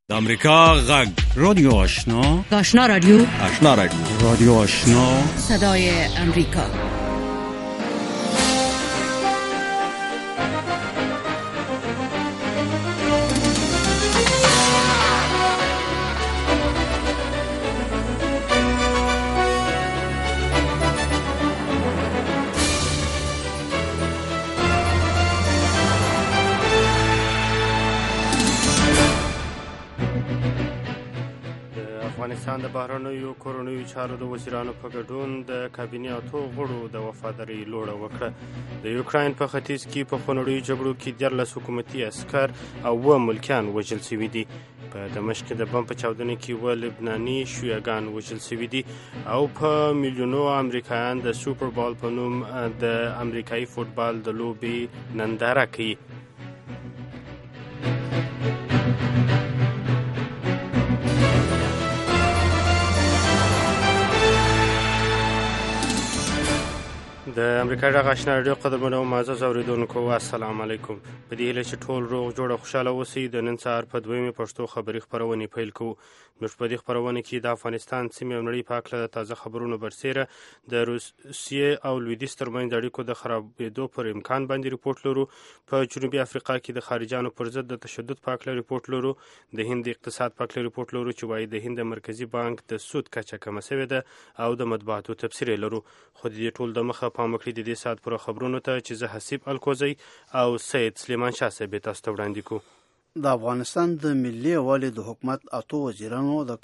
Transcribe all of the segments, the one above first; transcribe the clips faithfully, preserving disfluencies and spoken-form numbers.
د امریکا غږ رادیو آشنا آشنا رادیو آشنا رادیو رادیو آشنا صدای امریکا. افغانستان د بهرنیو کورنیو چارو د وزیرانو په ګډون د کابینې اتو غړو د وفادارۍ لوړه وکړه. د یوکراین په ختیځ کې په خونړیو جګړو کې دیارلس حکومتي عسکر او اووه ملکیان وژل شوي دي. په دمشق کې د بم په چاودنه کې اووه لبناني شیعهګان وژل شوي دي او په میلیونو امریکایان د سوپر بال په نوم د امریکایي فوټبال د لوبې ننداره کوي. د امریکا غږ آشنا رادیو قدرمنو او معزز اورېدونکو السلام علیکم. په دې هیله چې ټول روغ جوړ او خوشحاله اوسئ د نن سهار په دویمې پښتو خبري خپرونې پیل کوو. موږ په دې خپرونه کې د افغانستان سیمې او نړۍ په هکله د تازه خبرونو برسیره د روسیې او لویدیځ ترمنځ د اړیکو د خرابېدو پر امکان باندې ریپورټ لرو. په جنوبي افریقا کې د خارجانو پر ضد د تشدد په هکله ریپورټ لرو. د هند اقتصاد په هکله ریپورټ لرو چې وایي د هند مرکزي بانک د سود کچه کمه شوې ده او د مطبوعاتو تبصرې لرو. خو د دې ټول د مخه پام وکړئ د دې ساعت پر خبرونو ته چې زه حسیب الکوزی او سید سلیمان شاه صاحب تاسو ته وړاندې کوو. د افغانستان د ملي یووالي د حکومت اتو وزیرانو د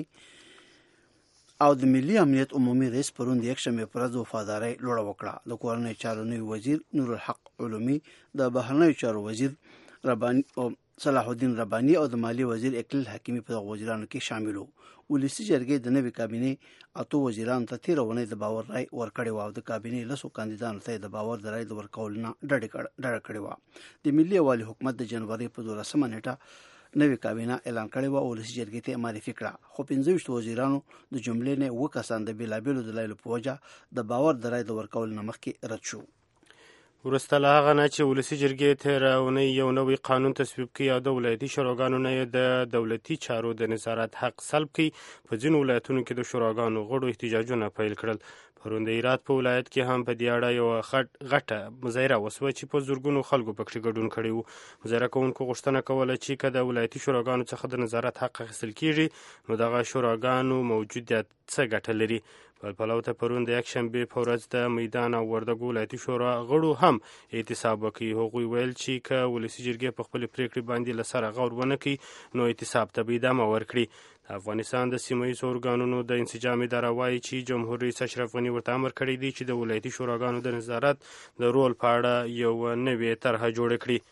کابینې او د ملي امنیت عمومي رئیس پرون د یکشنبې په ورځ وفادارۍ لوړه وکړه. د کورنیو چارو نوي وزیر نور الحق علومي، د بهرنیو چارو وزیر رباني او صلاح الدین رباني او د مالی وزیر اقلیل حکیمي په وزیرانو کې شامل وو. ولسی جرګې د نوي کابینې اتو وزیرانو ته تېره اونۍ د باور رای ورکړې وه او د کابینې لسو کاندیدانو ته د باور د رای د ورکولو نه ډډه کړې وه. د ملي یووالي حکومت د جنوري په دولسمه نیټه نوې کابینه اعلان کړې وه او ولسي جرګې ته معرفي کړه. خو پنځه ویشت وزیرانو د جملې نه اووه کسان د بېلابېلو دلایلو په وجه د باور د رای د ورکولو نه مخکې رد شو. وروسته له هغه نه چې ولسي جرګې تېره اونۍ یو نوی قانون تصویب کړي او د ولایتي شوراګانو نه یې د دولتي چارو د نظارت حق سلب کړي، په ځینو ولایتونو کې د شوراګانو غړو احتجاجونه پیل کړل. پرون د هرات په ولایت کې هم په دې اړه یوه غټه مظاهره وسوه چې په زرګونو خلکو پکې ګډون کړی و. مظاهره کوونکو غوښتنه کوله چې که د ولایتي شوراګانو څخه د نظارت حق اخیستل کېږي نو دغه شوراګانو موجودیت څه ګټه لري. بل پلو ته پرون د یکشنبې په ورځ د میدان او وردګو ولایتي شورا غړو هم اعتصاب وکړي. هغوی ویل چې که ولسي جرګې په خپلې پرېکړې باندې له سره غور ونه کړي نو اعتصاب ته به ادامه ورکړي. د افغانستان د سیمه ییزو ارګانونو د انسجام اداره وایي چې جمهور رئیس اشرف غني ورته امر کړی دی چې د ولایتي شوراګانو د نظارت د رول په اړه یوه نوې طرحه جوړه کړي.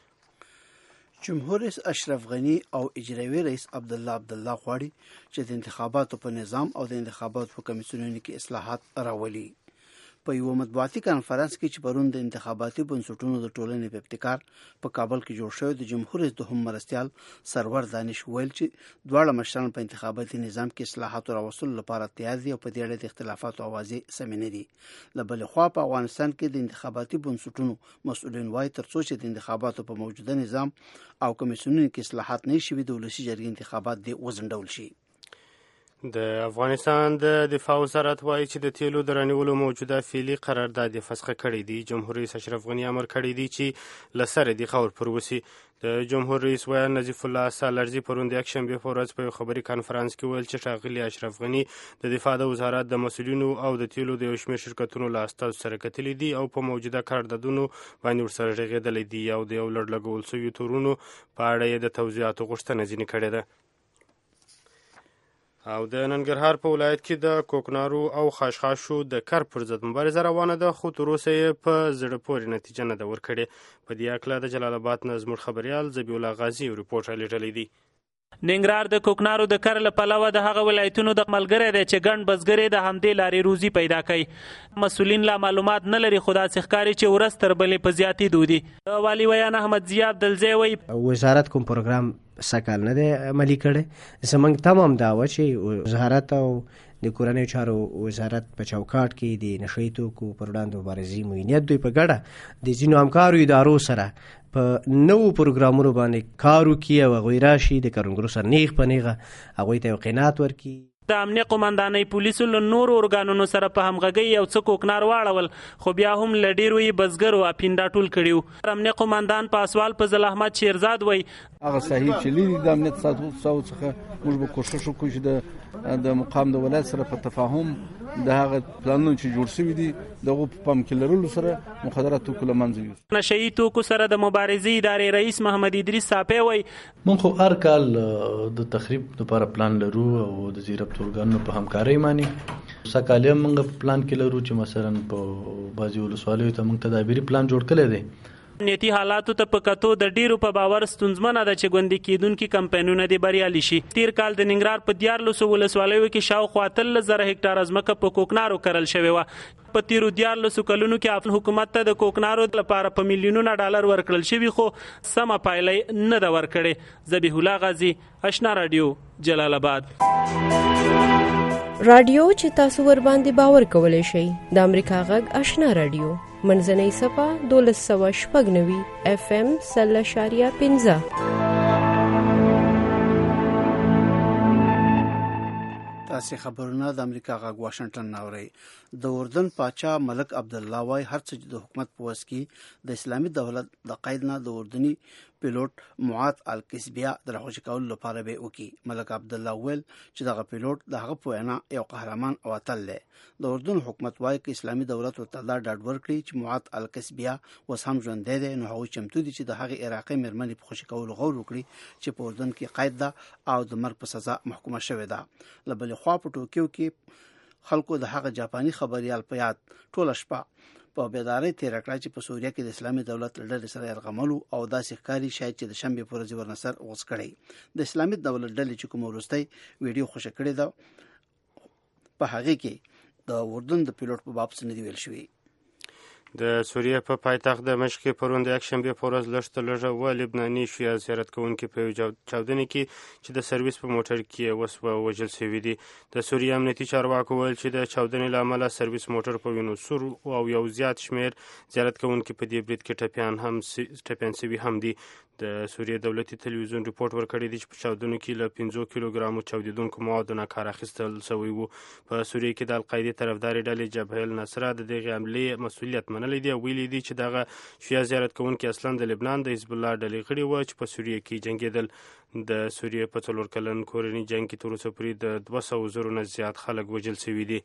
جمهور رئیس اشرف غني او اجرایي رئیس عبدالله عبدالله غواړي چې د انتخاباتو په نظام او د انتخاباتو په کمیسیونونو کې اصلاحات راولي. په یو مطبوعاتي کانفرنس کې چې پرون د انتخاباتي بنسټونو د ټولنې په ابتکار په کابل کې جوړ شوی د جمهور رئیس دوهم مرستیال سرور دانش ویل چې دواړه مشران په انتخاباتي نظام کې اصلاحاتو راوستلو لپاره تیار دي او په دې اړه د اختلافاتو اوازې سمې نه دي. له بلې خوا په افغانستان کې د انتخاباتي بنسټونو مسؤلین وایي تر څو چې د انتخاباتو په موجوده نظام او کمیسیونونو کې اصلاحات نه شوي د ولسي جرګې انتخابات دې وځنډول شي. د افغانستان د دفاع وزارت وایي چې د تیلو د رانیولو موجوده فعلي قرارداد یې فسخه کړی دی. جمهور رئیس اشرف غني امر کړی دی چې له سره دې خاور پر وسي. د جمهور رئیس ویان نظیف الله سالارزي پرون د یکشنبې په ورځ په یو خبري کانفرنس کې ویل چې ښاغلي اشرف غني د دفاع د وزارت د مسؤلینو او د تیلو د یو شمېر شرکتونو له استازو سره کتلي دي او په موجوده قراردادونو باندې ورسره غږېدلی دي او د یو لړ لګول شویو تورونو په اړه یې د توضیحاتو غوښتنه ځینې کړې ده. او د ننګرهار په ولایت کې د کوکنارو او خاشخاشو د کر پر ضد مبارزه روانه ده خو تر اوسه یې په زړه پورې نتیجه نه ده ورکړې. په دې هکله د جلال آباد نه زموږ خبریال ذبیح الله غازي یو ریپورټ رالیږلی دی. ننګرهار د کوکنارو د کر له پلوه د هغه ولایتونو د ملګری دی چې ګڼ بزګرې د همدې لارې روزي پیدا کوي. مسؤلین لا معلومات نه لري خو داسې ښکاري چې ورځ تر بلې په زیاتېدو دي. د والي ویان احمد ضیا عبدالزی وایي وزارت کوم پروګرام سکال نه دی عملي کړی. زموږ تمام دعوه چې وزارت او د کورنیو چارو وزارت په چوکاټ کې د نشهیي توکو پر وړاندې مبارزې معینیت دوی په ګډه د ځینو همکارو ادارو سره په نوو پروګرامونو باندې کار وکړي او هغوی راشي د کروندګرو سره نیغ په نیغه هغوی ته یو قناعت ورکړي. د امنیه قومندانۍ پولیسو له نورو ارګانونو سره په همغږۍ یو څه کوکنار واړول، خو بیا هم له ډېرو یې بزګرو اپیندا ټول کړي وو. امنیه قومندان پاسوال فضل احمد شیرزاد وایي هغه صحیح چې لیدي د امنیت ساتلو څخه موږ به کوشش وکړو چې د د مقام د ولایت سره په تفاهم د هغه پلانونو چې جوړ شوي دي دغو په پام کې لرلو سره مخدرات توکو له منځه یوسو. نشهیي توکو سره د مبارزې ادارې رئیس محمد ادریس صافی وایي موږ خو هر کال د تخریب لپاره پلان لرو او د ضرب ارګانونو په همکارۍ باندې سکه کال موږ په پلان کې لرو چې مثلا په بعضې ولسوالیو ته موږ تدابیري پلان جوړ کړی دی. امنیتي حالاتو ته په کتو د ډیرو په باور ستونزمنه ده چې ګوندې کېدونکي کمپاینونه دې بریالي شي. تیر کال د ننګرهار په دیارلسو ولسوالیو کې شاوخوا اتلس زره هکټاره ځمکه په کوکنارو کرل شوې وه. په تیرو دیارلسو کلونو کې حکومت ته د کوکنارو لپاره په میلیونونه ډالر ورکړل شوي، خو سمه پایله نه ده ورکړې. ذبیح الله غازي، اشنا راډیو، جلال آباد. راډیو چې تاسو ور باندې باور کولای شئ د امریکا غږ آشنا راډیو منځنۍ صفه دولس سوه شپږ نوي اف ام سل اشاریه پنځه. تاسې خبرونه د امریکا غږ واشنگټن ناورئ. د اردن پاچا ملک عبدالله وای هر څه چې د حکومت په وس کې د اسلامي دولت د قید نه د اردني پیلوټ معاذ الکسبیا د راخوشي کولو لپاره به وکړي. ملک عبدالله ویل چې دغه پیلوټ د هغه په وینا یو قهرمان او اتل دی. د اردن حکومت وایي چې اسلامي دولت ورته دا ډاډ ورکړي چې معاذ الکسبیا اوس هم ژوندی دی، نو هغوی چمتو دي چې د هغې عراقي مېرمنې په خوشي کولو غور وکړي چې په اردن کې قید ده او د مرګ په سزا محکومه شوې ده. له بلې خوا په ټوکیو کې خلکو د هغه جاپاني خبریال په یاد ټوله شپه په بیدارۍ تېره کړه چې په سوریه کې د اسلامي دولت له ډلې سره یرغملو او داسې ښکاري شاید چې د شنبې په ورځ ورنصر غوڅ کړی. د اسلامي دولت ډلې چې کومه وروستۍ ویډیو خوشې کړې ده په هغې کې د اردن د پیلوټ په باب څه نه دي ویل شوي. د سوریه په پایتخت دمشق کې پرون د یکشنبې په ورځ لږ تر لږه اووه لبناني شیعه زیارت کوونکي په یو چاودنې کې چې د سرویس په موټر کې وسوه وژل شوي دي. د سوریه امنیتي چارواکو ویل چې د چاودنې له امله سرویس موټر په وینو سور او یو زیات شمیر زیارت کوونکي په دې برید کې ټپیان هم ټپیان شوي هم دي. د سوریه دولتي تلویزیون ریپورټ ورکړی دی چې په چاودنو کې له پنځو کیلوګرامو چاودېدونکو موادو نه کار اخیستل شوی وو. په سوریه کې د القاعدې طرفدارې ډلې جبهه النصره د دغې حملې مسؤلیت منلی دی او ویلي دي چې دغه شیعه زیارت کوونکي اصلا د لبنان د حزب الله ډلې غړي وو چې په سوریه کې جنګېدل. د سوریه په څلور کلن کورني جنګ کې تر اوسه پورې د دوه سوه زرو نه زیات خلک وژل شوي دي.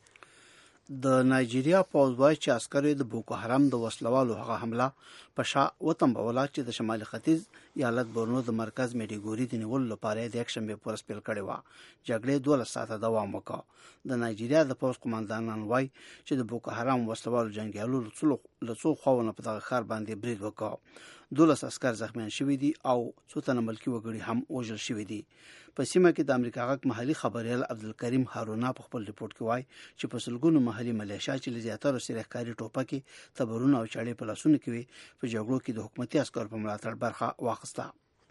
د نایجیریا پوځ وایي چې عسکرو د بوکو حرام د وسلوالو هغه حمله په شا وتنبوله چې د شمالي ختیځ ایالت بورنو د مرکز میډیګوري د نیولو لپاره د یکشنبې په ورځ پیل کړې وه. جګړې دولس ساعته دوام وکړ. د نایجیریا د پوځ قماندانان وایي چې د بوکو حرام وسلوالو جنګیالو له څو خواوو په دغه ښار باندې برید وکړ. دولس عسکر زخمیان شوي دي او څو تنه ملکي وګړي هم وژل شوي دي. په سیمه کې د امریکا غږ محلي خبریال عبدالکریم هارونا په خپل ریپورټ کې وایي چې په سلګونو محلي ملیشیا چې له زیاترو سریښکاري ټوپکې تبرونه او چاړې په لاسونو کې وي په جګړو کې د حکومتي عسکرو په ملاتړ برخه واخیسته.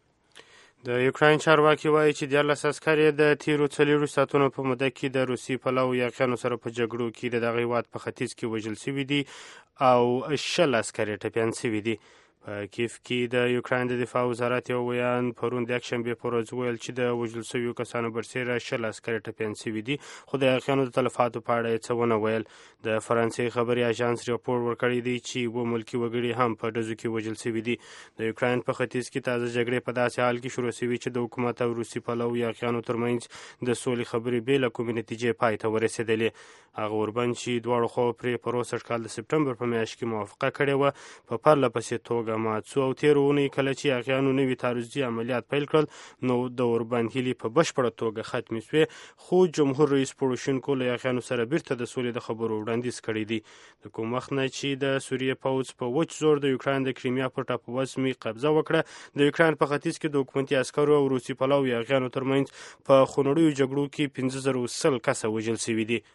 د یوکراین چارواکي وایي چې دیارلس عسکر یې د تیرو څلورو ساعتونو په موده کې د روسي پلو یاقیانو سره په جګړو کې د دغه هېواد په ختیځ کې وژل شوي دي او شل عسکر یې ټپیان شوي دي. په کیف کې د یوکراین د دفاع وزارت یو ویان پرون د یکشنبې په ورځ ویل چې د وژل شویو کسانو برسېره شل عسکر ټپیان شوي دي، خو د یاقیانو د تلفاتو په اړه یې څه ونه ویل. د فرانسې خبري اژانس ریپورټ ورکړی دی چې اووه ملکي وګړي هم په ډزو کې وژل شوي دي. د یوکراین په ختیځ کې تازه جګړې په داسې حال کې شروع شوي چې د حکومت او روسي پلو یاقیانو ترمنځ د سولې خبرې بې له کومې نتیجې پای ته ورسېدلې. هغه اوربند چې دواړو خواو پرې په روسټ کال د سپټمبر په میاشت کې موافقه کړې وه په پرله پسې توګه مات شو او تېرو اونۍ کله چې یاقیانو نوي تعرضي عملیات پیل کړل نو د اوربند هیلې په بشپړه توګه ختمې شوې، خو جمهور رئیس پوروشینکو له یاقیانو سره بیرته د سولې د خبرو وړاندیز کړی دی. د کوم وخت نه چې د سوریې پوځ په وچ زور د یوکراین د کریمیا پر ټاپووزمې قبضه وکړه، د یوکراین په ختیځ کې د حکومتي عسکرو او روسي پلو یاقیانو ترمنځ په خونړیو جګړو کې پنځه زره سل کسه وژل شوي دي.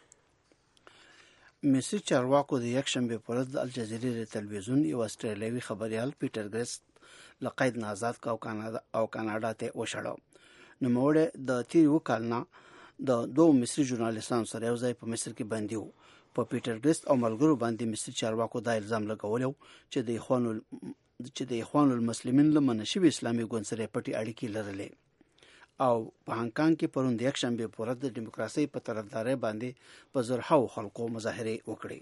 مصري چارواکو د یکشنبې په ورځ د الجزیرې د تلویزیون یو استرالیوي خبریال پیټر ګریست له قید نه آزاد کړ او کاناډا ته وشړه. نوموړی د تېر اووه کال نه د دوه مصري ژورنالیستانو سره یو ځای په مصر کې بندي وو. په پیټر ګریست او ملګرو باندې مصري چارواکو دا الزام لګولی چې د اخوانو چې د اخوان المسلمین له منشي اسلامي ګوند سره پټې اړیکې لرلې او په هانګ کانګ کې پرون د یکشنبې په ورځ د ډیموکراسۍ په طرفدارۍ باندې په زرهاو خلکو مظاهرې وکړې.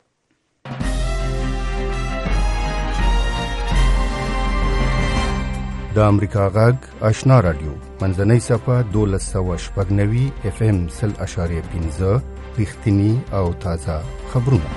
د امریکا غږ آشنا رادیو منځنۍ صفه دولس سوه شپږ نوي اف ام سل اشاریه پنځه رښتینی او تازه خبرونه.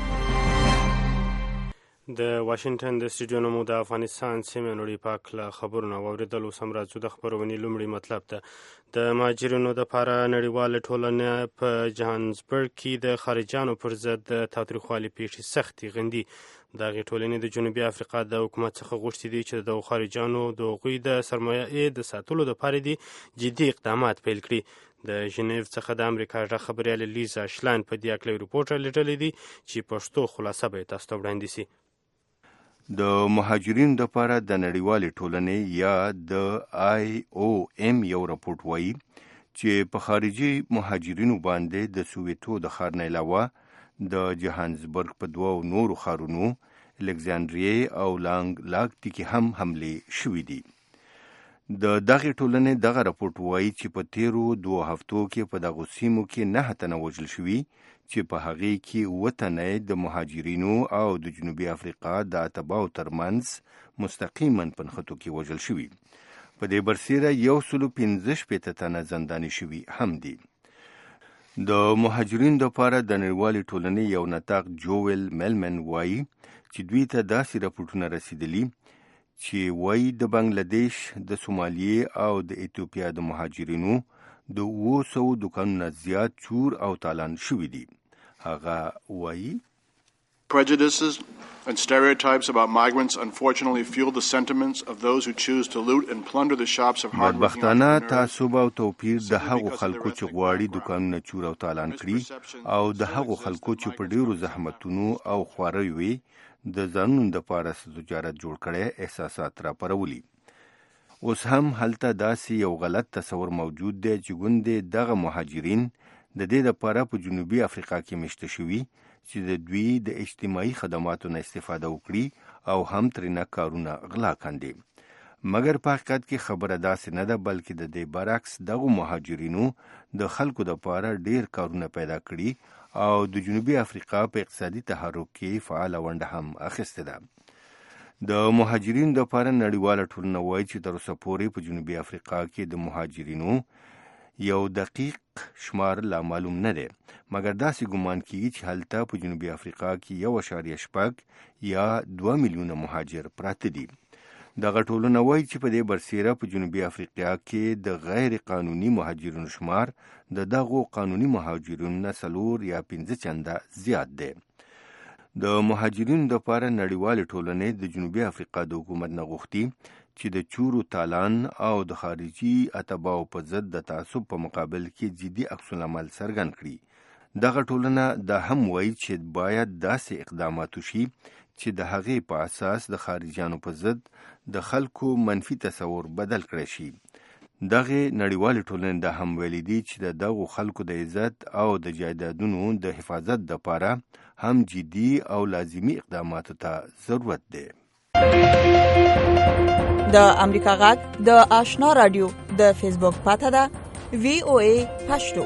د واشنگټن د سټوډیو نه مو د افغانستان سیمې نړۍ په هکله خبرونه واورېدل. اوس هم راځو د خپرونې لومړی مطلب ته. د مهاجرینو دپاره نړیواله ټولنه په جهانسبرګ کې د خارجیانو پر ضد د تاوتریخوالي پیښې سختې غندي. د هغې ټولنې د جنوبي افریقا د حکومت څخه غوښتي دي چې د دغو خارجیانو د هغوی د سرمایې د ساتلو دپاره دي جدي اقدامات پیل کړي. د ژنیو څخه د امریکا غږ خبریاله لیزا شلاین په دې هکله رپورټ رالیږلی دی چې پښتو خلاصه به یې تاسو ته وړاندې سي. د مهاجرینو لپاره د نړیوالې ټولنې یا د آی او ام یو راپورټ وایي چې په خارجي مهاجرینو باندې د سوویتو د ښار نه علاوه د جهانسبرګ په دوو نورو ښارونو الکساندریې او لانګ لاګ کې هم حملې شوې دي. د دغې ټولنې دغه راپورټ وایي چې په تیرو دوه هفتو کې په دغو سیمو کې نهه تنه وژل شوي چې په هغې کې اووه تنه د مهاجرینو او د جنوبي افریقا د اتباعو ترمنځ مستقیما په نښتو کې وژل شوي. په دې برسیره یو سلو پنځه شپېته تنه زنداني شوي هم دي. د مهاجرینو دپاره د نړیوالې ټولنې یو نطاق جویل میلمن وایي چې دوی ته داسې راپورټونه رسیدلي چې وایي د بنګلادیش، د سومالیې او د ایتوپیا د مهاجرینو د اووه سوو دوکانونه زیات چور او تالان شوي دي. هغه وایي Prejudices and stereotypes about migrants unfortunately fuel the sentiments of those who choose to loot and plunder the shops of hardworking بدبختانه تعصب او توپیر د هغو خلکو چې غواړي دوکانونه چور او تالان کړي او د هغو خلکو چې په ډیرو زحمتونو او خواریو وي د ځانونو دپاره تجارت جوړ کړی احساسات راپارولي. اوس هم هلته داسې یو غلط تصور موجود دی چې ګوندې دغه مهاجرین د دې دپاره په جنوبي افریقا کې میشته شوي چې د دوی د اجتماعي خدماتو نه استفاده وکړي او هم ترېنه کارونه غلا کاندي. مګر په حقیقت کې خبره داسې نه ده، بلکې د دې برعکس دغو مهاجرینو د خلکو دپاره ډیر کارونه پیدا کړي او د جنوبي افریقا په اقتصادي تحرک کې فعاله ونډه هم اخیستې ده. د مهاجرینو دپاره نړیواله ټولنه وایي چې تر اوسه پورې په جنوبي افریقا کې د مهاجرینو یو دقیق شمار لا معلوم نه دی، مګر داسې ګمان کیږي چې هلته په جنوبي افریقا کې یو اشاریه شپږ یا دوه میلیونه مهاجر پراته دي. دغه ټولنه وایي چې په دې برسیره په جنوبي افریقا کې د غیر قانوني مهاجرینو شمار د دغو قانوني مهاجرینو نه څلور یا پنځه چنده زیات دی. د مهاجرینو دپاره نړیوالې ټولنې د جنوبي افریقا د حکومت نه غوښتي چې د چورو تالان او د خارجي اتباعو په ضد د تعصب په مقابل کې جدي عکس العمل څرګند کړي. دغه ټولنه دا هم وایي چې باید داسې اقدامات وشي چې د هغې په اساس د خارجیانو په ضد د خلکو منفي تصور بدل کړی شي. دغه نړیوالې ټولنې دا هم ویلي دي چې د دغو خلکو د عزت او د جایدادونو د حفاظت دپاره هم جدي او لازمي اقداماتو ته ضرورت دی. د امریکا غږ د آشنا رادیو د فیسبوک پاته ده وی او ای پښتو.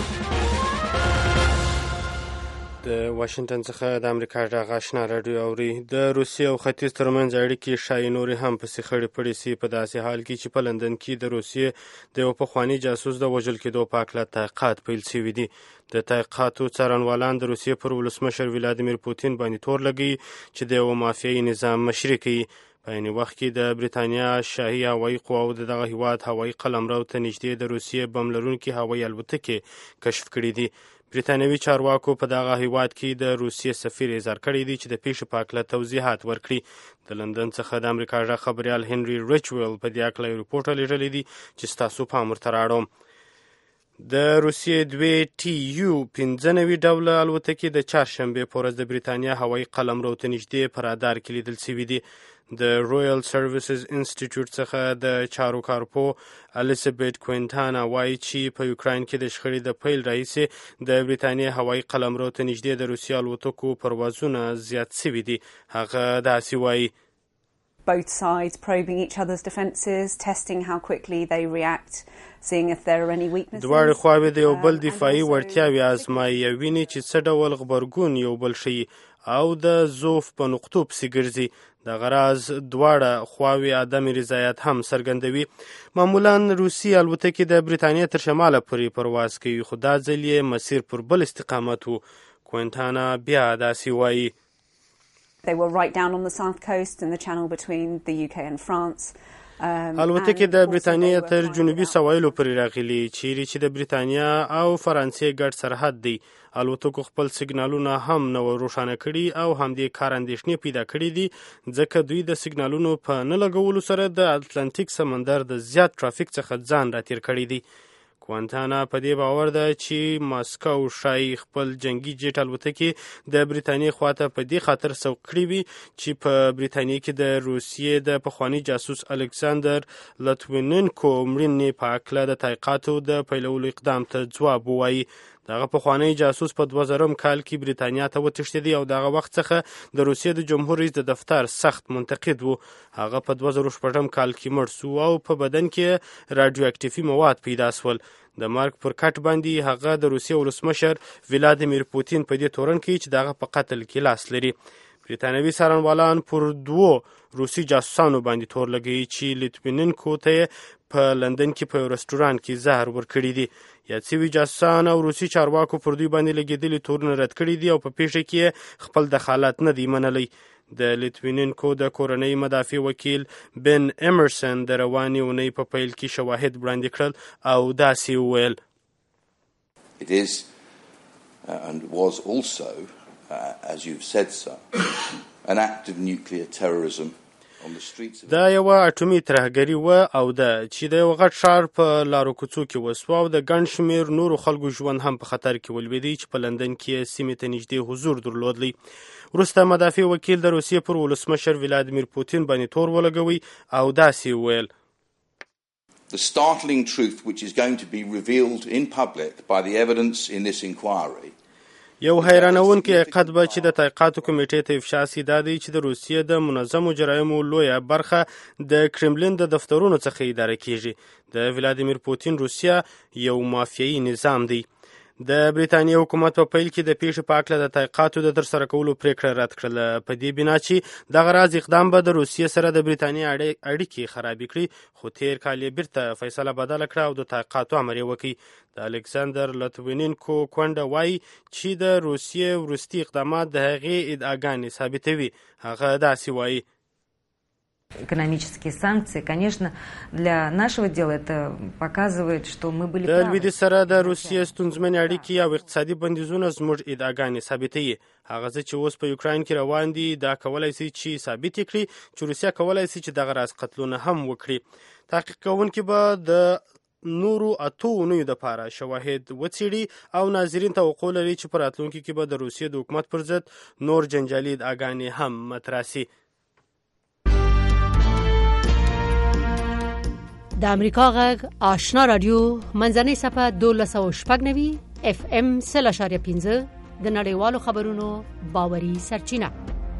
د واشنگټن څخه د امریکا غږ آشنا رادیو اوري. د روسیې او ختیځ ترمنځ اړیکې ښایي نورې هم پسې خړې پړې سي په داسې حال کې چې په لندن کې د روسیې د یو پخواني جاسوس د وژل کېدو په هکله تحقیقات پیل شوي دي. د تحقیقاتو څارنوالان د روسیې پر ولسمشر ولادیمیر پوتین باندې تور لګوي چې د یو مافیایي نظام مشري کوي. په عین وخت کې د بریتانیا شاهي هوایي قواو د دغه هیواد هوایي قلمرو ته نږدې د روسیې بم لرونکي هوایي الوتکې کشف کړي دي. بریتانوي چارواکو په دغه هیواد کې د روسیې سفیر اظهار کړی دی چې د پیښې په هکله توضیحات ورکړي. د لندن څخه د امریکا غږ خبریال هنري ریچویل په دې هکله یو رپورټ رالیږلی دی چې ستاسو پام ورته راوړم. د روسیې دوی ټي یو پنځه نوي ډوله الوتکې د چهارشنبې په ورځ د بریتانیا هوایي قلمرو ته نږدې په رادار کې لیدل شوي دي. د رویل سروسز انسټیټیوټ څخه د چارو کارپو الیزابت کوینټانا وایي چې په یوکراین کې د شخړې د پیل راهیسې د بریتانیا هوایي قلمرو ته نږدې د روسیې الوتکو پروازونه زیات شوي دي. هغه داسې وایي: both sides probing each other's defences, testing how quickly they react, seeing if there are any weaknesses. دواړې خواوې د یو بل دفاعي وړتیاوې ازمایي او ویني چې څه ډول غبرګون یو بل ښیي او د ضعف په نقطو پسې ګرځي. دغه راز دواړه خواوې عدم رضایت هم څرګندوي. معمولا روسي الوتکې د بریتانیا تر شماله پورې پرواز کوي، خو دا ځل یې مسیر پر بل استقامت و. کوینټانا بیا داسې وایي: They were right down on the south coast in the channel between the U K and France. الوتکې د بریتانیا تر جنوبي سواحلو پورې راغلي، چیرې چې د بریتانیا او فرانسې ګډ سرحد دی. الوتکو خپل سیګنالونه هم نه روښانه کړي او همدې کار اندېښنې پیدا کړي دي، ځکه دوی د سیګنالونو په نه لګولو سره د اتلانتیک سمندر د زیات ترافیک څخه ځان راتیر کړی دی. کوانتانا په دې باور ده چې ماسکو شای خپل جنگي جیټ الوتکې د بریتانیا خواته په دې خاطر سوق کړی وي چې په بریتانیا کې د روسیې د پخوانی جاسوس الکساندر لتویننکو مړینې په هکله د تحقیقاتو د پیلولو اقدام ته ځواب ووایي. دغه پخوانی جاسوس په دوه زرم کال کې بریتانیا ته وتښتېدی او دغه وخت څخه د روسیې د جمهور رئیس د دفتر سخت منتقد و. هغه په دوه زره شپږم کال کې مړ سو او په بدن کې راډیو اکټیفي مواد پیدا سول. د مرګ پر کټ باندې هغه د روسیې ولسمشر ولادیمیر پوتین په دې تورن کې چې دغه په قتل کې لاس لري. بریتانوي څارنوالان پر دوو روسي جاسوسانو باندې تور لګوي چې لیتویننکو ته په لندن کې په رستوران کې زهر ورکړي دي. یاد شوي جاسوسان او روسي چارواکو پر دوی باندې لګېدلي تورونه رد کړي دي او په پیښه کې خپل دخالت نه دی منلی. د لیتویننکو د کورنۍ مدافع وکیل بن امرسن د روانې اونۍ په پیل کې شواهد وړاندې کړل او داسې وویل: It is uh, and was also uh, as you've said so an act of nuclear terrorism. دا یوه اټومي ترهګري وه او ده چې د یو غټ ښار په لارو کوڅو کې وسوه او د ګڼ شمېر نورو خلکو ژوند هم په خطر کې ولوېدی چې په لندن کې سیمې ته نږدې حضور درلودلی. وروسته مدافع وکیل د روسیې پر ولسمشر ولادیمیر پوتین باندې تور ولګوي او داسې وویل: The startling truth which is going to be revealed in public by the evidence in this inquiry یو حیرانونکی حقیقت به چې د تحقیقاتو کمیټې ته افشا سي دا دی چې د روسیې د منظمو جرایمو لویه برخه د کرملین د دفترونو څخه اداره کیږي. د ولادیمیر پوتین روسیه یو مافیایي نظام دی. د بریتانیا حکومت په پیل کې د پیښې په هکله د تحقیقاتو د ترسره کولو پریکړه رد کړله، په دې بنا چې دغه راز اقدام به د روسیې سره د بریتانیا اړیکې خرابې کړي، خو تیر کال یې بیرته فیصله بدله کړه او د تحقیقاتو امر یې وکړي. د الکساندر لتویننکو کونډه وایي چې د روسیې وروستي اقدامات د هغې ادعاګانې ثابتوي. هغه داسې وایي: Экономические санкции, конечно, для нашего дела это показывает, что мы были правы. د لویدیځ سره د روسیې ستونزمنې اړیکې او اقتصادي بندیزونه زموږ ادعاګانې ثابتوي. هغه څه چې اوس په یوکراین کې روان دي دا کولی شي چې ثابت کړي چې روسیه کولی شي چې دغه راز قتلونه هم وکړي. تحقیق کوونکي به د نورو اتو اونیو دپاره شواهد وڅېړي او ناظرین توقع لري چې په راتلونکي کې به د روسیې د حکومت پر ضد نور جنجالي ادعاګانې هم مطرح شي. د امریکا غږ آشنا رادیو منځنۍ صفحه دولس سوه شپږ نوي اف ام سل اشاریه پنځه د نړیوالو خبرونو باوري سرچینه.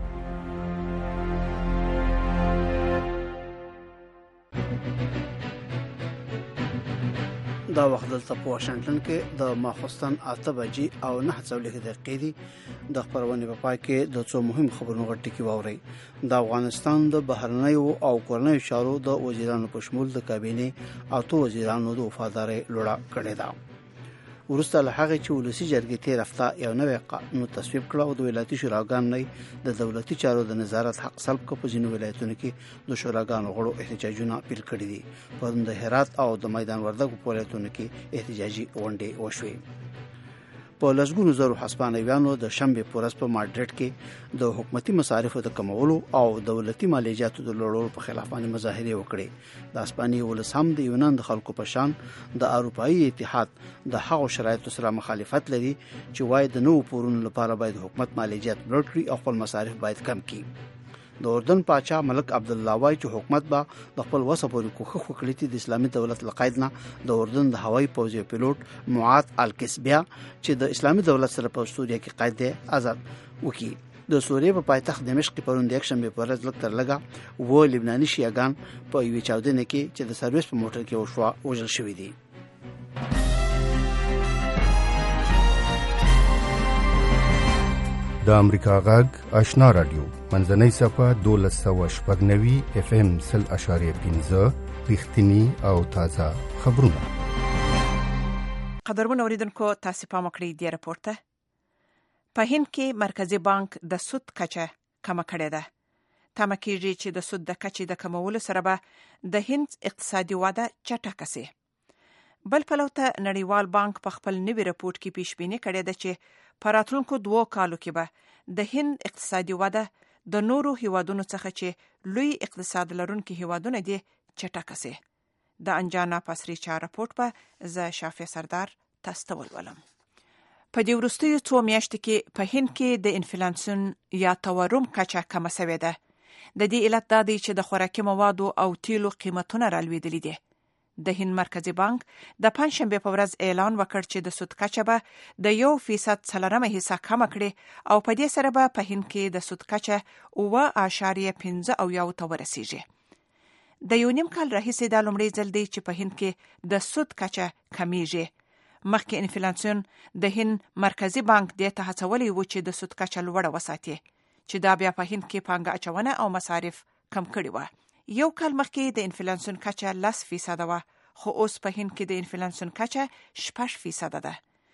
دا وخت دلته په واشنگټن کې د ماخوستن اته بجې او نه څلوېښت دقیقې دي. د خبرونې په پای کې د څو مهم خبرونو غټ ټکي واورئ. د افغانستان د بهرنیو او کورنیو چارو د وزیرانو په شمول د کابینې اتو وزیرانو د وفادارۍ لوړه کړې ده. وروسته له هغې چې ولسي جرګې تېره هفته یو نوی قانون تصویب کړ او د ولایتي شوراګانو نه د دولتي چارو د نظارت حق سلب کړ، په ځینو ولایتونو کې د شوراګانو غړو احتجاجونه پیل کړي دي. پرون د هرات او د میدان وردګو په ولایتونو کې احتجاجي غونډې وشوې. په لسګونو زرو هسپانویانو د شنبې په ورځ په ماډریډ کې د حکومتي مصارفو د کمولو او دولتي مالیاتو د لوړولو په خلاف باندې مظاهرې وکړې. د اسپانیې ولس هم د یونان د خلکو په شان د اروپایي اتحاد د هغو شرایطو سره مخالفت لري چې وایي د نوو پورونو لپاره باید حکومت مالیات لوړ کړي او خپل مصارف باید کم کړي. د اردن پاچا ملک عبدالله وایي چې حکومت به د خپل وسه پورې کوښښ وکړي چې د اسلامي دولت له قید نه د اردن د هوایي پوځ یو پیلوټ معاذ الکسبیا چې د اسلامي دولت سره په سوریه کې قید دی آزاد وکړي. د سوریې په پایتخت دمشق کې پرون د یکشنبې په ورځ لږ تر لږه اووه لبناني شیعهګان په یوې چاودنې کې چې د سرویس په موټر کې وشوه وژل شوي دي. د امریکا غږ آشنا رادیو منځنۍ صفه دولس سوه شپږ نوي اف ام سل اشاریه پنځه رښتینی او تازه خبرونه. قدرمن اوریدونکو تاسو پام وکړئ د راپور ته. په هند کې مرکزی بانک د سود کچه کمه کړې ده. تمه کېږي چې د سود د کچې د کمولو سره به د هند اقتصادي وده چټکه شي. بل پلو ته نړیوال بانک په خپل نوي راپور کې پیش بیني کړې ده چې په راتلونکو دوو کالو کې به د هند اقتصادي وده د نورو هیوادونو څخه چې لوی اقتصاد لرونکي هیوادونه دي چټکه شي. د انجانا پاسریچا راپورټ په ز شافع سردار تاسو ته ولولم. په دې وروستیو څو میاشتو کې په هند کې د انفلیشن یا تورم کچه کمه شوې ده. د دې علت دا دی چې د خوراکي موادو او تیلو قیمتونه رالوېدلي دي. د هند مرکزی بانک د پنځشنبه په ورځ اعلان وکړ چې د سود کچه به د یو فیصد څلورمه حصہ کم کړي او په دې سره به په هند کې د سود کچه اوه اعشاریه پنځه او یو ته ورسیږي. د یو نیم کال راهیسې دا لومړی ځل دی چې په هند کې د سود کچه کمیږي. مخکې انفلیشن د هند مرکزی بانک دې ته هڅولی و چې د سود کچه لوړه وساتي چې دا بیا په هند کې پانګه اچونه او مصارف کم کړي و. یو کال مخکې د انفلیشن کچه لس فیصد و، خو اوس په هند کې د انفلیشن کچه شپږ فیصد ده.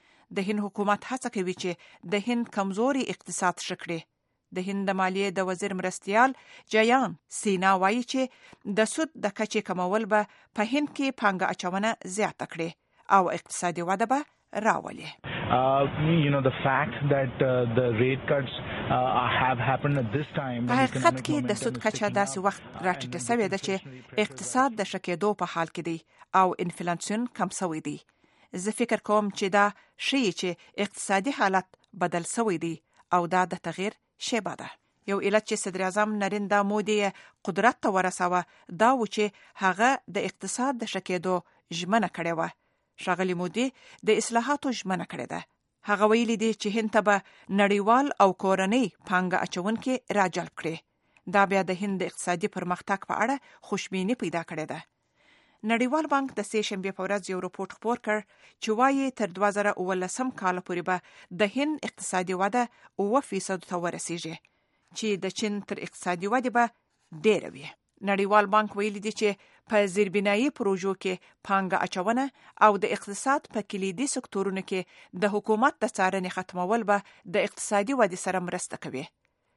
د هند حکومت هڅه کوي چې د هند کمزوري اقتصاد ښه کړي. د هند د مالیې د وزیر مرستیال جیان سینا وایي چې د سود د کچې کمول به په هند کې پانګه اچونه زیاته کړي او اقتصادي وده به راولي. Uh, you know, the fact that uh, the rate cuts uh, have happened at this time. په حقیقت کې د سود کچه داسې وخت راټیټه شوې ده چې اقتصاد د ښه کېدو په حال کې دی او انفلیشن کم شوی دی. زه فکر کوم چې دا ښیي چې اقتصادي حالت بدل شوی دی او دا د تغییر شیبه ده. یو علت چې صدر اعظم نریندرا مودي قدرت ته ورساوه دا و چې هغه د اقتصاد د ښه کېدو ژمنه کړې وه. ښاغلي مودي د اصلاحاتو ژمنه کړې ده. هغه ویلي دی چې هند ته به نړیوال او کورنۍ پانګه اچونکي راجلب کړي. دا بیا د هند د اقتصادي پرمختګ په اړه خوشبیني پیدا کړې ده. نړیوال بانک د سې شنبې په ورځ یو راپورټ خپور کړ چې وایي تر دوه زره اوولسم کال پورې به د هند اقتصادي وده اوه فیصد ته ورسیږي چې د چین تر اقتصادي ودې به ډېره وي. نړیوال بانک ویلي دی چې په زیربنایي پروژو کې پانګه اچونه او د اقتصاد په کلیدي سکتورونو کې د حکومت د څارنې ختمول به د اقتصادي ودې سره مرسته کوي.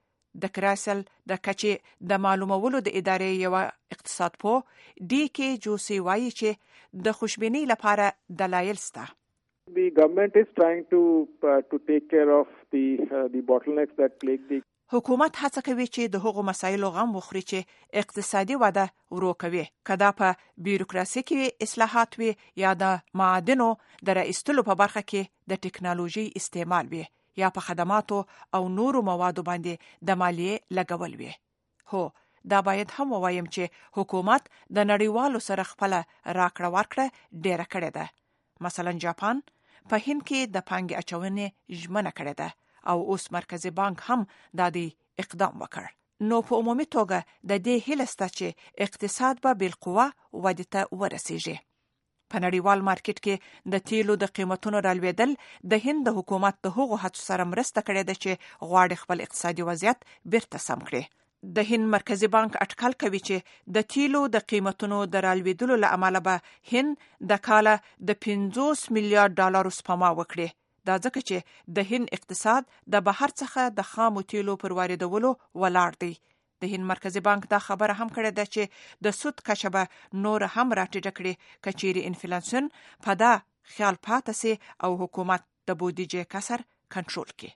د کراسل د کچې د معلومولو د ادارې یو اقتصاد پوه ډي کې جوسي وایي چې د خوشبینۍ لپاره دلایل شته. The government is trying to uh, to take care of the uh, the bottlenecks that plague the حکومت هڅه کوي چې د هغو مسایلو غم وخوري چې اقتصادي وده ورو کوي. که دا په بیروکراسي کې اصلاحات وي یا د معادنو د راایستلو په برخه کې د ټکنالوژي استعمال وي یا په خدماتو او نورو موادو باندې د مالیې لګول وي. هو دا باید هم ووایم چې حکومت د نړیوالو سره خپل راکړه ورکړه ډیره کړې ده. مثلا جاپان په هند کې د پانګې اچونې ژمنه کړې ده او اوس مرکزی بانک هم د دې اقدام وکړ. نو په عمومي توګه د دې هیله شته چې اقتصاد به بالقوه ودې ته ورسیږي. په نړیوال مارکیټ کې د تیلو د قیمتونو رالوېدل د هند د حکومت د هغو هڅو سره مرسته کړې ده چې غواړي خپل اقتصادي وضعیت بیرته سم کړي. د هند مرکزی بانک اټکل کوي چې د تیلو د قیمتونو د رالوېدلو له امله به هند د کاله د پنځوس میلیارډ ډالرو سپما وکړي. دا ځکه چې د هند اقتصاد د بهر څخه د خامو تیلو پر واردولو ولاړ دی. د هند مرکزی بانک دا خبره هم کړې ده چې د سود کچه به نور هم راټیټه کړي که چیرې انفلیشن په دا خیال پاتې سي او حکومت د بودیجې کسر کنټرول کړي.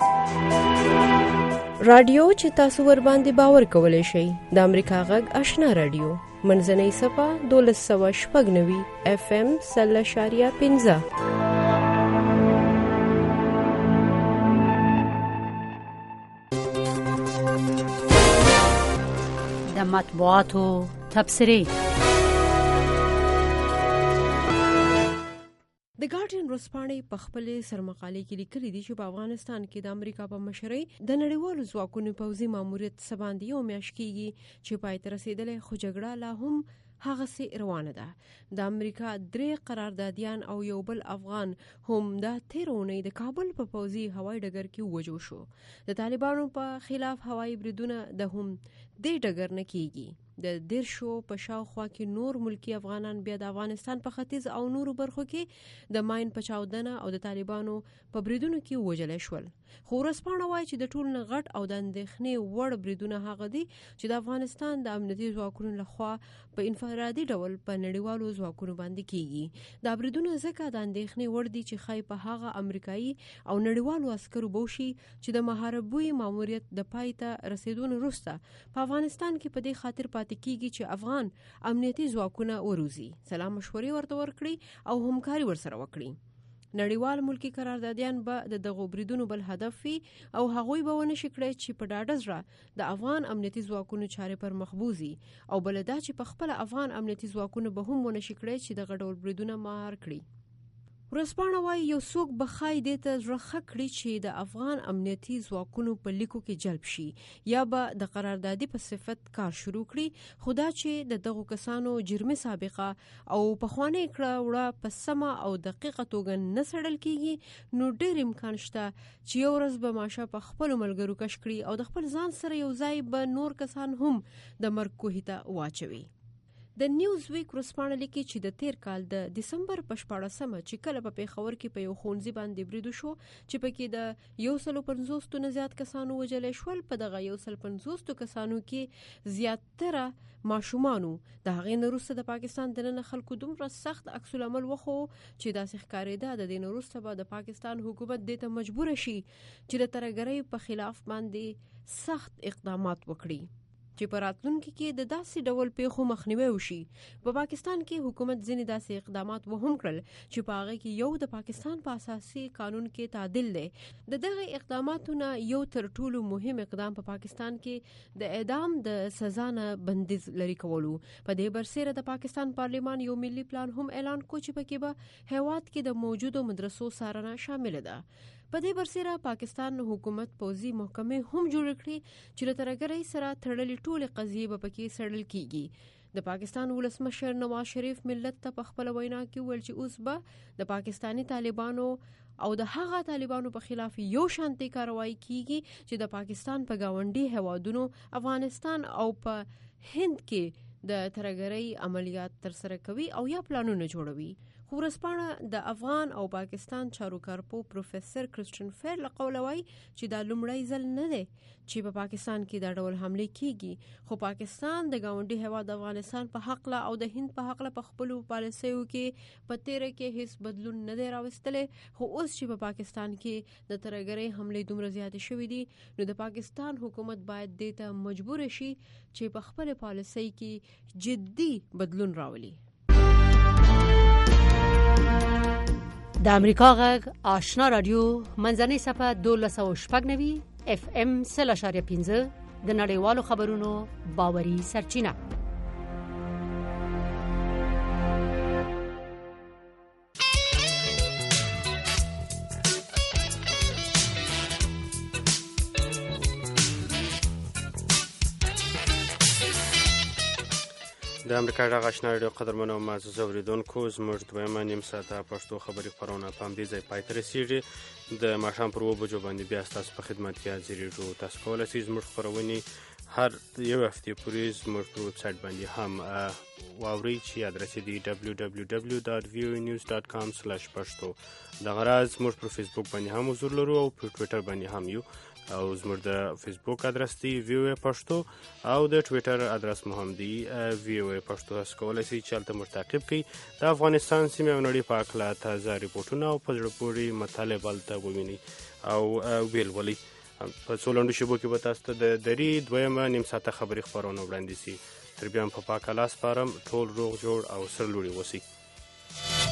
رادیو چې تاسو ور باندې باور کولای شئ د امریکا غږ آشنا رادیو منځنۍ صفه دولس سوه شپږ نوي اف ام سل اشاریه پنځه. د مطبوعاتو تبصرې. د ګارډین ورځپاڼې په خپلې سرمقالې کې لیکلي دي چې په افغانستان کې د امریکا په مشرۍ د نړیوالو ځواکونو پوځي ماموریت څه باندې یو میاشت کېږي چې پای ته رسېدلی، خو جګړه لا هم هغسې روانه ده. د امریکا درې قراردادیان او یو بل افغان هم د تېره اونۍ د کابل په پوځي هوایي ډګر کې ووژل شو. د طالبانو په خلاف هوایي بریدونه د هم دې ډګر نه کېږي. د دیرشو په شاوخوا کې نور ملکی افغانان بیا د افغانستان په ختیځ او نورو برخو کې د ماین په چاودنه او د طالبانو په بریدونو کې ووژل شول. خو ورځپاڼه وایي چې د ټول نه غټ او د اندېښنې وړ بریدونه هغه دي چې د افغانستان د امنیتي ځواکونو لخوا په انفرادي ډول په نړیوالو ځواکونو باندې کېږي. دا بریدونه ځکه د اندېښنې وړ دي چې ښایي په هغه امریکایي او نړیوالو عسکرو بوشي چې د محاربوي ماموریت د پای ته رسېدو وروسته په افغانستان کې په دې خاطر پاتې کېږي چې افغان امنیتي ځواکونه وروزي، سلا مشورې ورته ورکړي او همکاري ورسره وکړي. نړیوال ملکی قراردادیان به د دغو بریدونو بل هدف وي او هغوی به ونه شي کړی چې په ډاډه زړه د افغان امنیتي ځواکونو چارې پر مخ بوځي، او بل دا چې په خپله افغان امنیتي ځواکونه به هم ونه شي کړی چې دغه ډول بریدونه مهار کړي. ورځپاڼه وایي یو څوک به ښایي دې ته زړه ښه کړي چې د افغان امنیتي ځواکونو په لیکو کې جلب شي یا به د قراردادي په صفت کار شروع کړي، خو دا چې د دغو کسانو جرمي سابقه او پخوانۍ کړه وړه په سمه او دقیقه توګه نه څېړل کېږي، نو ډېر امکان شته چې یو ورځ به ماشه په خپلو ملګرو کش کړي او د خپل ځان سره یو ځای به نور کسان هم د مرګ کوهي ته واچوي. د نیوز ویک ورځپاڼه لیکي چې د تیر کال د دسمبر په شپاړسمه چې کله په پیښور کې په یو ښوونځي باندې برید وشو چې پکې د یو سلو پنځوسو نه زیات کسانو وژلی شول، په دغه یو سل پنځوسو کسانو کې زیاتره ماشومانو. د هغې نه وروسته د پاکستان دننه خلکو دومره سخت عکس العمل وښو چې داسې ښکارېده د دې نه وروسته به د پاکستان حکومت دې ته مجبوره شي چې د ترهګرۍ په خلاف باندې سخت اقدامات وکړي چې په راتلونکي کې د داسې ډول پیښو مخنیوی وشي. په پاکستان کې حکومت ځینې داسې اقدامات وهم کړل چې په هغه کې یو د پاکستان په اساسي قانون کې تعدیل دی. د دغه اقداماتو نه یو تر ټولو مهم اقدام په پاکستان کې د اعدام د سزا نه بندیز لري کولو. په دې برسېره د پاکستان پارلمان یو ملي پلان هم اعلان کو چې پکې به هیواد کې د موجودو مدرسو څارنه شامل ده. په دې برسېره پاکستان حکومت پوځي محکمې هم جوړ کړي چې له ترهګرۍ سره تړلې ټولې قضیې به پکې څېړل کېږي. د پاکستان ولسمشر نواز شریف ملت ته په خپله وینا کې وویل چې اوس به د پاکستاني طالبانو او د هغه طالبانو په خلاف یو شانتي کاروایی کېږي چې د پاکستان په ګاونډي هیوادونو افغانستان او په هند کې د ترهګرۍ عملیات ترسره کوي او یا پلانونه جوړوي. خو ورځپاڼه د افغان او پاکستان چاروکارپو پروفیسر کرسټن فیر له قوله وایي چې دا لومړی ځل نه دی چې په پاکستان کې دا ډول حملې کېږي، خو پاکستان د ګاونډي هیواد افغانستان په حقله او د هند په حقله په خپلو پالیسیو کې په تیره کې هیڅ بدلون نه دی راوستلی. خو اوس چې په پاکستان کې د ترهګرۍ حملې دومره زیاتې شوې دي، نو د پاکستان حکومت باید دې ته مجبور شي چې په خپلې پالیسۍ کې جدي بدلون راولي. د امریکا غږ آشنا رادیو منځنۍ صفه دولس سوه شپږ نوي اف ام سل اشاریه پنځه د نړیوالو خبرونو باوري سرچینه. د امریکا غږ آشنا رادیو قدرمنو او معزز اورېدونکو، زموږ دویمه نیم ساعته پښتو خبري خپرونه په همدې ځای پای ته رسېږي. د ماښام پر اووه بجو باندې بیا ستاسو په خدمت کې حاضرېږو. تاسو کولی شئ زموږ خپرونې هر یو هفته پورې زموږ په ویب سایټ باندې هم واورئ چې ادرس دی دبلیو دبلیو دبلیو ډاټ وی او نیوز ډاټ کام سلیش پښتو. دغه راز زموږ پر فیسبوک باندې هم حضور لرو او پر ټویټر باندې هم یو، او زموږ د فیسبوک ادرس دی وی او پښتو او د ټویټر ادرس مو هم دی وی او پښتو. تاسو کولی شئ چې هلته موږ تعقیب کړئ، د افغانستان سیمې او نړۍ په هکله تازه ریپورټونه او په زړه پورې مطالب هلته ووینئ او ولولئ. په څو لنډو شیبو کې به تاسو ته د دري دویمه نیم ساعته خبري خپرونه وړاندې شي. تر بیا هم په پاکه لاس سپارم. ټول روغ جوړ او سرلوړي اوسئ.